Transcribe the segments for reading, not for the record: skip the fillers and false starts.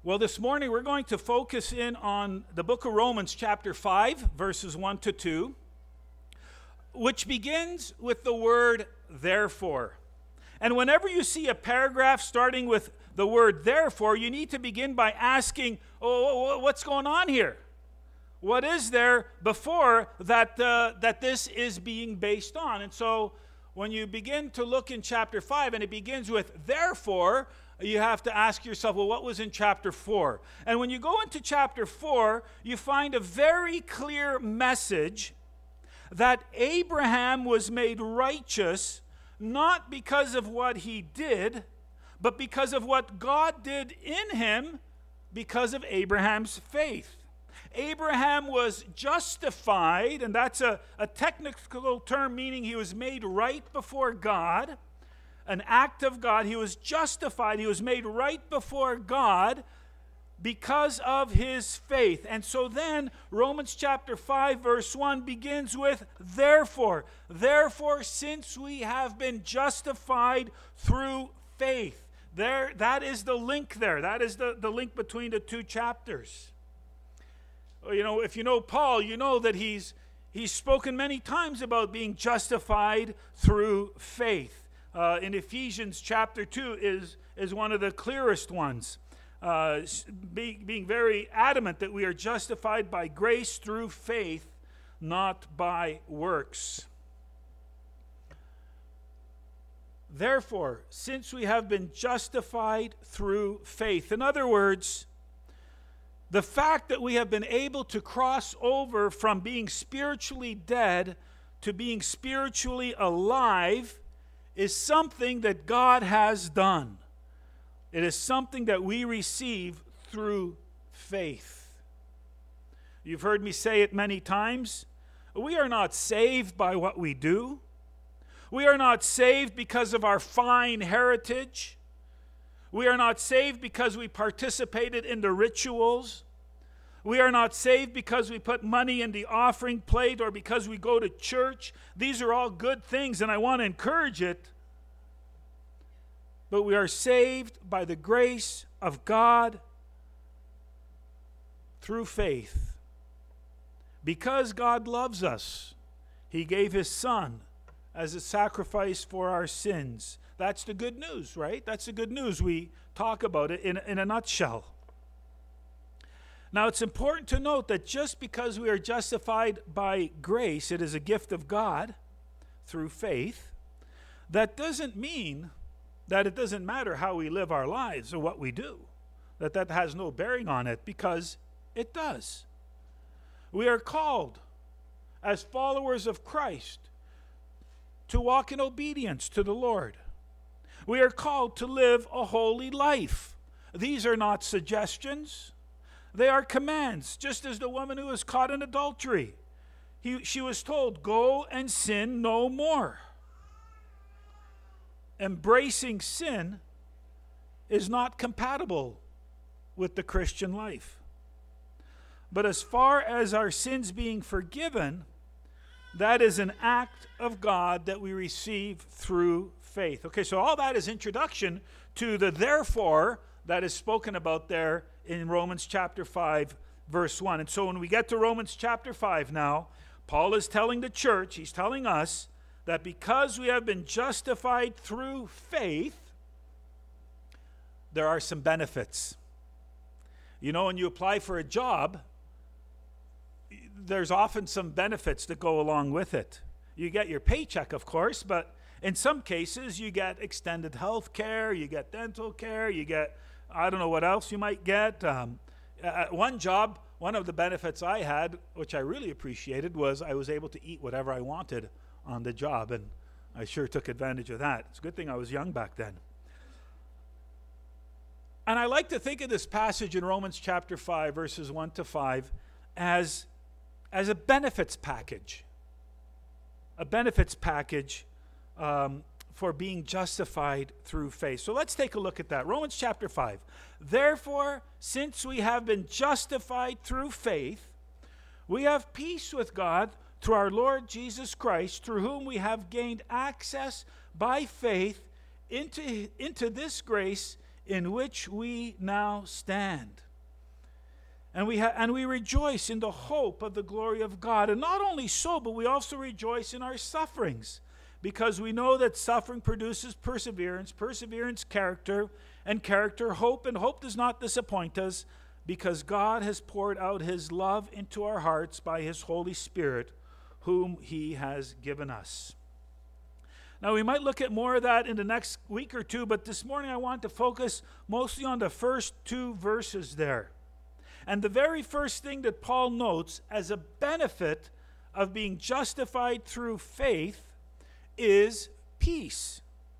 Well, this morning we're going to focus in on the book of Romans chapter 5, verses 1 to 2, which begins with the word therefore. And whenever you see a paragraph starting with the word therefore, you need to begin by asking, what's going on here? What is there before that this is being based on? And so when you begin to look in chapter 5 and it begins with therefore, you have to ask yourself, well, what was in chapter 4? And when you go into chapter 4, you find a very clear message that Abraham was made righteous not because of what he did, but because of what God did in him because of Abraham's faith. Abraham was justified, and that's a technical term meaning he was made right before God, an act of God. He was justified, he was made right before God because of his faith. And so then Romans chapter 5 verse 1 begins with therefore. Therefore, since we have been justified through faith. That is the link there. That is the link between the two chapters. You know, if you know Paul, you know that he's spoken many times about being justified through faith. In Ephesians chapter 2 is one of the clearest ones, being very adamant that we are justified by grace through faith, not by works. Therefore, since we have been justified through faith, in other words, the fact that we have been able to cross over from being spiritually dead to being spiritually alive is something that God has done. It is something that we receive through faith. You've heard me say it many times. We are not saved by what we do. We are not saved because of our fine heritage. We are not saved because we participated in the rituals. We are not saved because we put money in the offering plate or because we go to church. These are all good things, and I want to encourage it. But we are saved by the grace of God through faith. Because God loves us, He gave His Son as a sacrifice for our sins. That's the good news, right? That's the good news. We talk about it in a nutshell. Now, it's important to note that just because we are justified by grace, it is a gift of God through faith, that doesn't mean that it doesn't matter how we live our lives or what we do, that has no bearing on it, because it does. We are called as followers of Christ to walk in obedience to the Lord. We are called to live a holy life. These are not suggestions. They are commands, just as the woman who was caught in adultery. She was told, go and sin no more. Embracing sin is not compatible with the Christian life. But as far as our sins being forgiven, that is an act of God that we receive through faith. Okay, so all that is introduction to the therefore that is spoken about there in Romans chapter 5, verse 1. And so when we get to Romans chapter 5 now, Paul is telling the church, he's telling us, that because we have been justified through faith, there are some benefits. You know, when you apply for a job, there's often some benefits that go along with it. You get your paycheck, of course, but in some cases you get extended health care, you get dental care, you get, I don't know what else you might get. At one job, one of the benefits I had, which I really appreciated, was I was able to eat whatever I wanted on the job, and I sure took advantage of that. It's a good thing I was young back then. And I like to think of this passage in Romans chapter 5, verses 1 to 5, as a benefits package. A benefits package for being justified through faith. So let's take a look at that. Romans chapter 5. Therefore, since we have been justified through faith, we have peace with God through our Lord Jesus Christ, through whom we have gained access by faith into this grace in which we now stand. And we rejoice in the hope of the glory of God. And not only so, but we also rejoice in our sufferings, because we know that suffering produces perseverance, perseverance character, and character hope. And hope does not disappoint us, because God has poured out his love into our hearts by his Holy Spirit, whom he has given us. Now, we might look at more of that in the next week or two, but this morning I want to focus mostly on the first two verses there. And the very first thing that Paul notes as a benefit of being justified through faith is peace.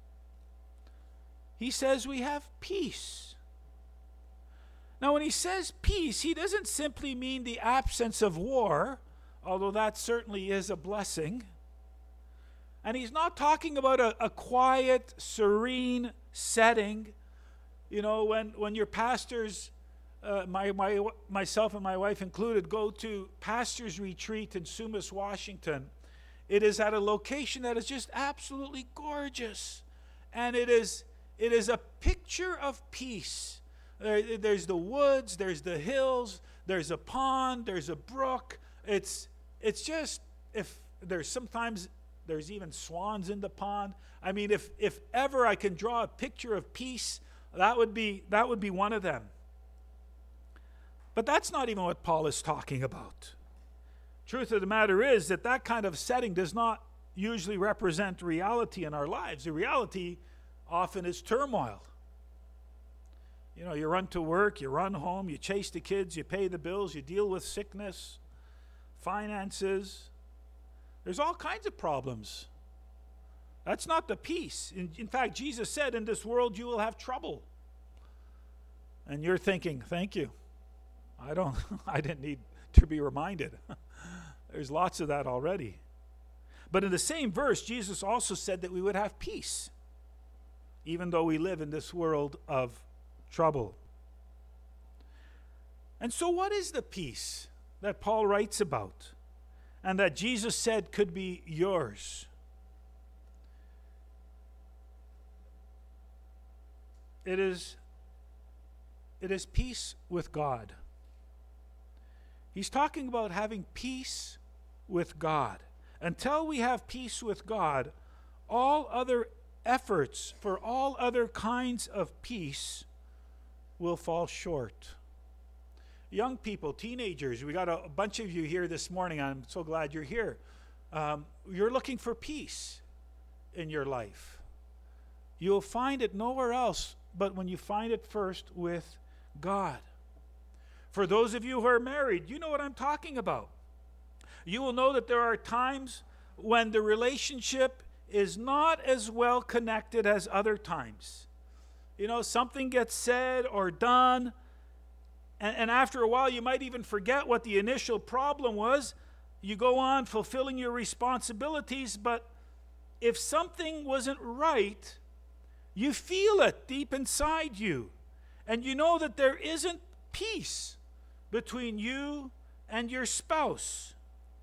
He says we have peace. Now, when he says peace, he doesn't simply mean the absence of war, although that certainly is a blessing. And he's not talking about a quiet, serene setting. You know, when your pastors, myself and my wife included, go to pastor's retreat in Sumas, Washington, it is at a location that is just absolutely gorgeous. And it is a picture of peace. There's the woods, there's the hills, there's a pond, there's a brook. It's just, if there's sometimes there's even swans in the pond. I mean, if ever I can draw a picture of peace, that would be one of them. But that's not even what Paul is talking about. Truth of the matter is that kind of setting does not usually represent reality in our lives. The reality often is turmoil. You know, you run to work, you run home, you chase the kids, you pay the bills, you deal with sickness, finances. There's all kinds of problems. That's not the peace. In fact, Jesus said, in this world you will have trouble. And you're thinking, thank you. I didn't need to be reminded. There's lots of that already. But in the same verse, Jesus also said that we would have peace, even though we live in this world of trouble. And so what is the peace that Paul writes about and that Jesus said could be yours? It is peace with God. He's talking about having peace with God. Until we have peace with God, all other efforts for all other kinds of peace will fall short. Young people, teenagers, we got a bunch of you here this morning. I'm so glad you're here. You're looking for peace in your life. You'll find it nowhere else but when you find it first with God. For those of you who are married, you know what I'm talking about. You will know that there are times when the relationship is not as well connected as other times. You know, something gets said or done, and after a while you might even forget what the initial problem was. You go on fulfilling your responsibilities, but if something wasn't right, you feel it deep inside you. And you know that there isn't peace between you and your spouse.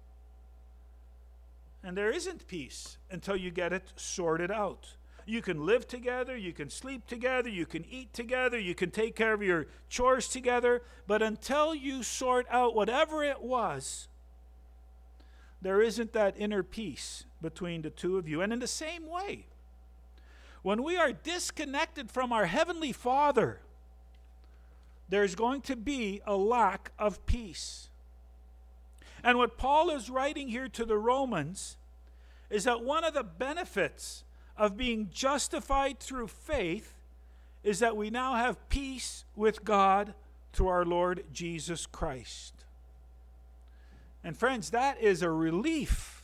And there isn't peace until you get it sorted out. You can live together, you can sleep together, you can eat together, you can take care of your chores together, but until you sort out whatever it was, there isn't that inner peace between the two of you. And in the same way, when we are disconnected from our Heavenly Father, there's going to be a lack of peace. And what Paul is writing here to the Romans is that one of the benefits of being justified through faith is that we now have peace with God through our Lord Jesus Christ. And friends, that is a relief.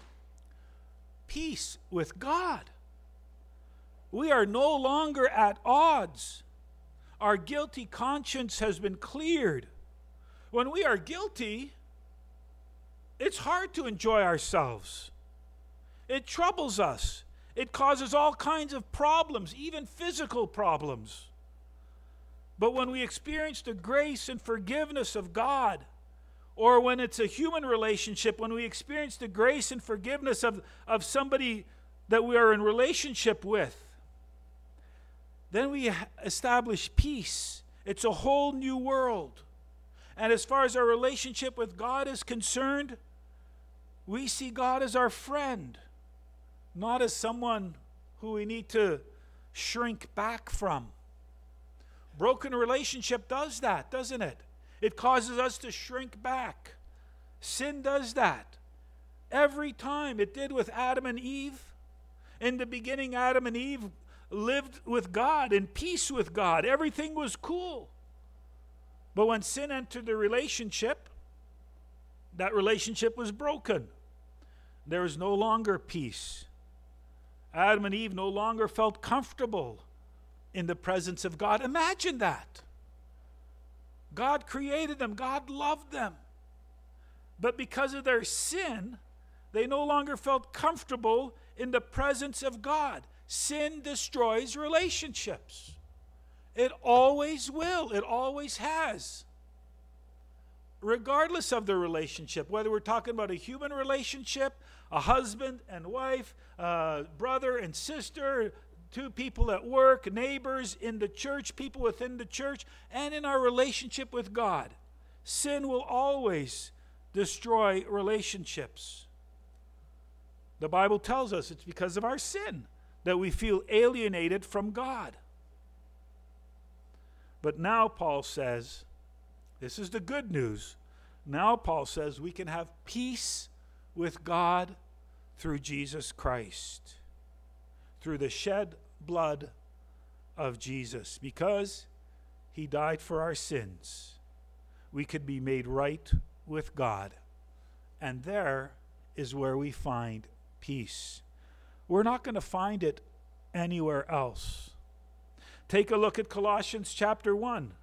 Peace with God. We are no longer at odds. Our guilty conscience has been cleared. When we are guilty, it's hard to enjoy ourselves. It troubles us. It causes all kinds of problems, even physical problems. But when we experience the grace and forgiveness of God, or when it's a human relationship, when we experience the grace and forgiveness of somebody that we are in relationship with, then we establish peace. It's a whole new world. And as far as our relationship with God is concerned, we see God as our friend, not as someone who we need to shrink back from. Broken relationship does that, doesn't it? It causes us to shrink back. Sin does that. Every time. It did with Adam and Eve. In the beginning, Adam and Eve lived with God, in peace with God. Everything was cool. But when sin entered the relationship, that relationship was broken. There was no longer peace. Adam and Eve no longer felt comfortable in the presence of God. Imagine that. God created them. God loved them. But because of their sin, they no longer felt comfortable in the presence of God. Sin destroys relationships. It always will. It always has. Regardless of the relationship, whether we're talking about a human relationship, a husband and wife, brother and sister, two people at work, neighbors, in the church, people within the church, and in our relationship with God. Sin will always destroy relationships. The Bible tells us it's because of our sin that we feel alienated from God. But now Paul says, this is the good news. Now Paul says we can have peace with God through Jesus Christ, through the shed blood of Jesus. Because he died for our sins, we could be made right with God. And there is where we find peace. We're not going to find it anywhere else. Take a look at Colossians chapter 1.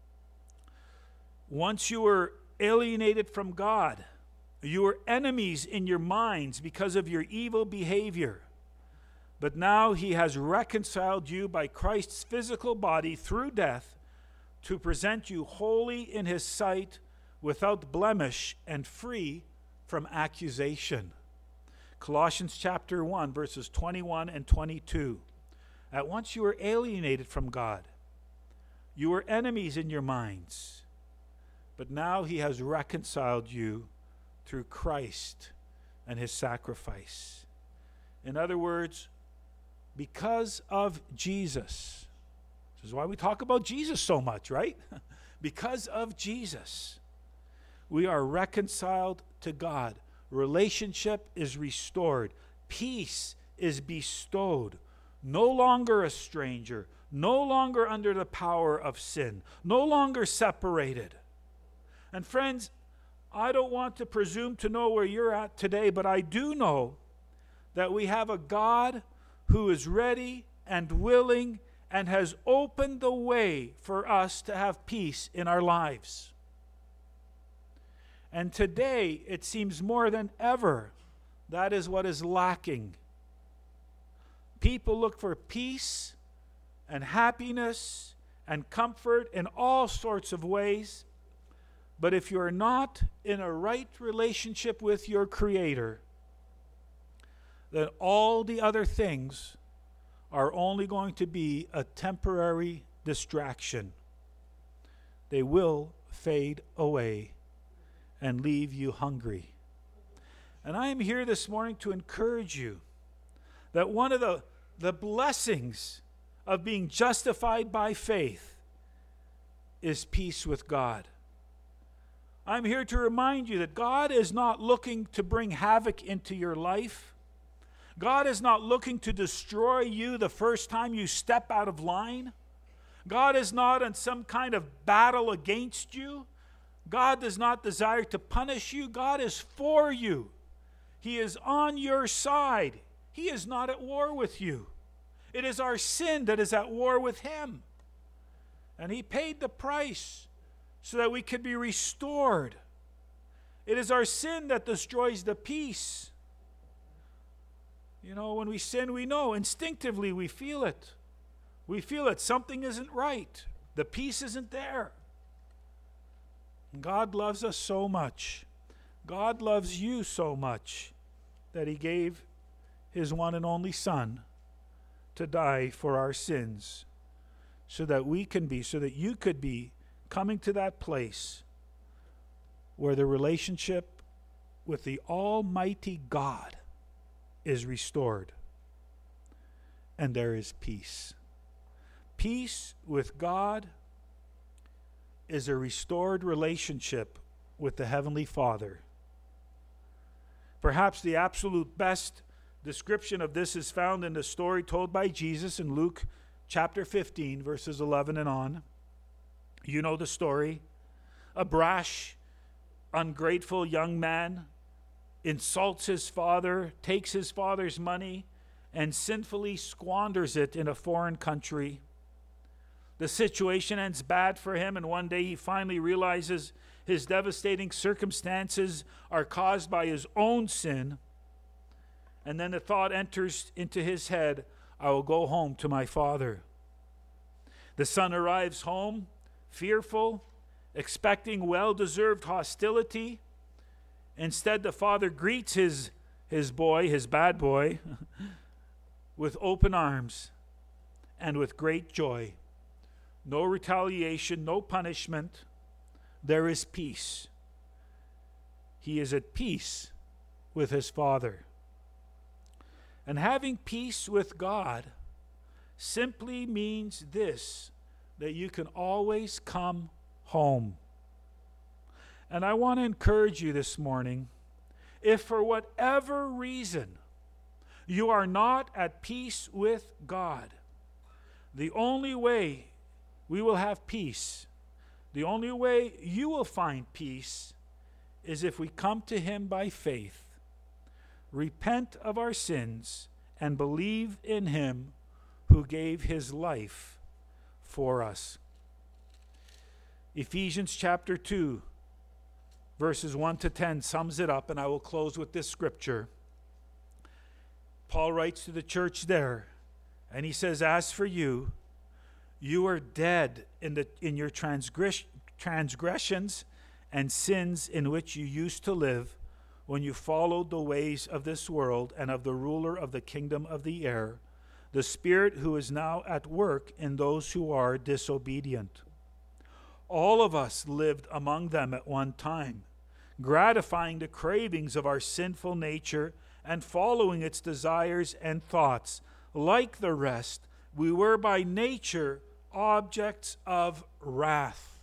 Once you were alienated from God, you were enemies in your minds because of your evil behavior. But now he has reconciled you by Christ's physical body through death to present you holy in his sight, without blemish and free from accusation. Colossians chapter 1, verses 21 and 22. At once you were alienated from God. You were enemies in your minds. But now he has reconciled you through Christ and his sacrifice. In other words, because of Jesus. This is why we talk about Jesus so much, right? Because of Jesus, we are reconciled to God. Relationship is restored. Peace is bestowed. No longer a stranger. No longer under the power of sin. No longer separated. And friends, I don't want to presume to know where you're at today, but I do know that we have a God who is ready and willing and has opened the way for us to have peace in our lives. And today, it seems more than ever, that is what is lacking. People look for peace and happiness and comfort in all sorts of ways. But if you're not in a right relationship with your Creator, then all the other things are only going to be a temporary distraction. They will fade away and leave you hungry. And I am here this morning to encourage you that one of the blessings of being justified by faith is peace with God. I'm here to remind you that God is not looking to bring havoc into your life. God is not looking to destroy you the first time you step out of line. God is not in some kind of battle against you. God does not desire to punish you. God is for you. He is on your side. He is not at war with you. It is our sin that is at war with him. And he paid the price so that we could be restored. It is our sin that destroys the peace. You know, when we sin, we know. Instinctively, we feel it. We feel that something isn't right. The peace isn't there. And God loves us so much. God loves you so much that he gave his one and only Son to die for our sins so that we can be, so that you could be coming to that place where the relationship with the Almighty God is restored and there is peace. Peace with God is a restored relationship with the Heavenly Father. Perhaps the absolute best description of this is found in the story told by Jesus in Luke chapter 15, verses 11 and on. You know the story. A brash, ungrateful young man insults his father, takes his father's money, and sinfully squanders it in a foreign country. The situation ends bad for him, and one day he finally realizes his devastating circumstances are caused by his own sin. And then the thought enters into his head, I will go home to my father. The son arrives home, fearful, expecting well-deserved hostility. Instead, the father greets his bad boy, with open arms and with great joy. No retaliation, no punishment. There is peace. He is at peace with his father. And having peace with God simply means this, that you can always come home. And I want to encourage you this morning, if for whatever reason you are not at peace with God, the only way we will have peace, the only way you will find peace, is if we come to Him by faith, repent of our sins, and believe in Him who gave His life for us. Ephesians chapter 2, verses 1 to 10 sums it up, and I will close with this scripture. Paul writes to the church there, and he says, as for you, you are dead in your transgressions and sins in which you used to live when you followed the ways of this world and of the ruler of the kingdom of the air, the spirit who is now at work in those who are disobedient. All of us lived among them at one time, gratifying the cravings of our sinful nature and following its desires and thoughts. Like the rest, we were by nature objects of wrath.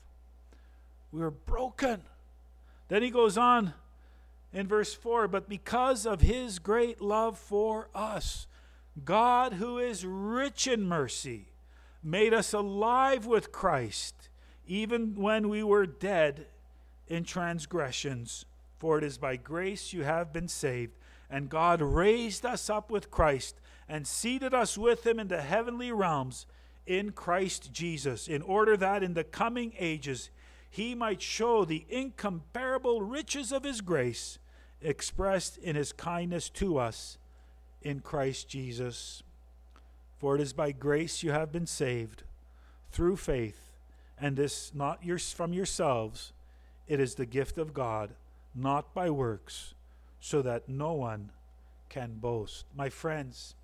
We were broken. Then he goes on in verse 4, but because of His great love for us, God, who is rich in mercy, made us alive with Christ, even when we were dead in transgressions. For it is by grace you have been saved. And God raised us up with Christ and seated us with Him in the heavenly realms in Christ Jesus, in order that in the coming ages He might show the incomparable riches of His grace expressed in His kindness to us in Christ Jesus. For it is by grace you have been saved, through faith, and this not from yourselves. It is the gift of God, not by works, so that no one can boast. My friends,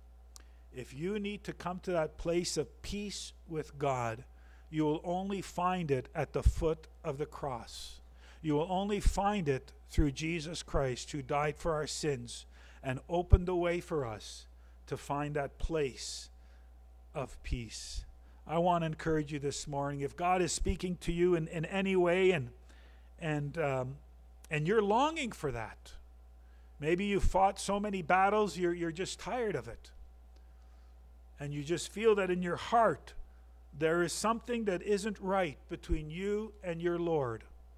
if you need to come to that place of peace with God, you will only find it at the foot of the cross. You will only find it through Jesus Christ, who died for our sins and opened the way for us to find that place of peace. I want to encourage you this morning, if God is speaking to you in any way and you're longing for that, maybe you fought so many battles, you're just tired of it. And you just feel that in your heart there is something that isn't right between you and your Lord.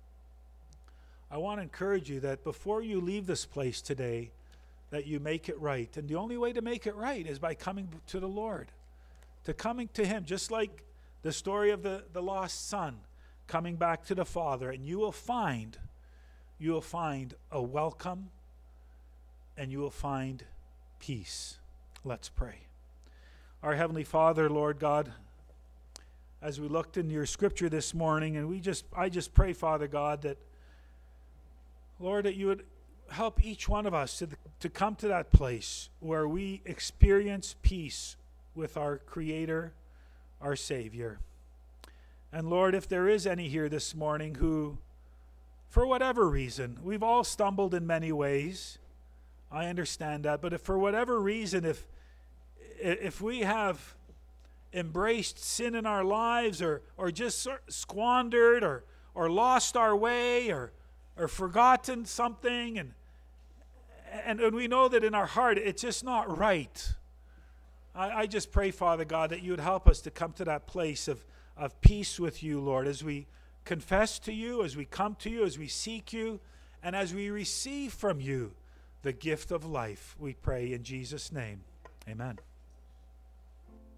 I want to encourage you that before you leave this place today, that you make it right. And the only way to make it right is by coming to the Lord, to coming to Him, just like the story of the lost son coming back to the Father. And you will find a welcome, and you will find peace. Let's pray. Our Heavenly Father, Lord God, as we looked in your scripture this morning, and I just pray, Father God, that, Lord, that you would help each one of us to come to that place where we experience peace with our Creator, our Savior. And Lord, if there is any here this morning who, for whatever reason, we've all stumbled in many ways, I understand that, but if for whatever reason, if we have embraced sin in our lives or just squandered or lost our way or forgotten something, and we know that in our heart it's just not right, I just pray, Father God, that you would help us to come to that place of peace with you, Lord, as we confess to you, as we come to you, as we seek you, and as we receive from you the gift of life. We pray in Jesus' name. Amen.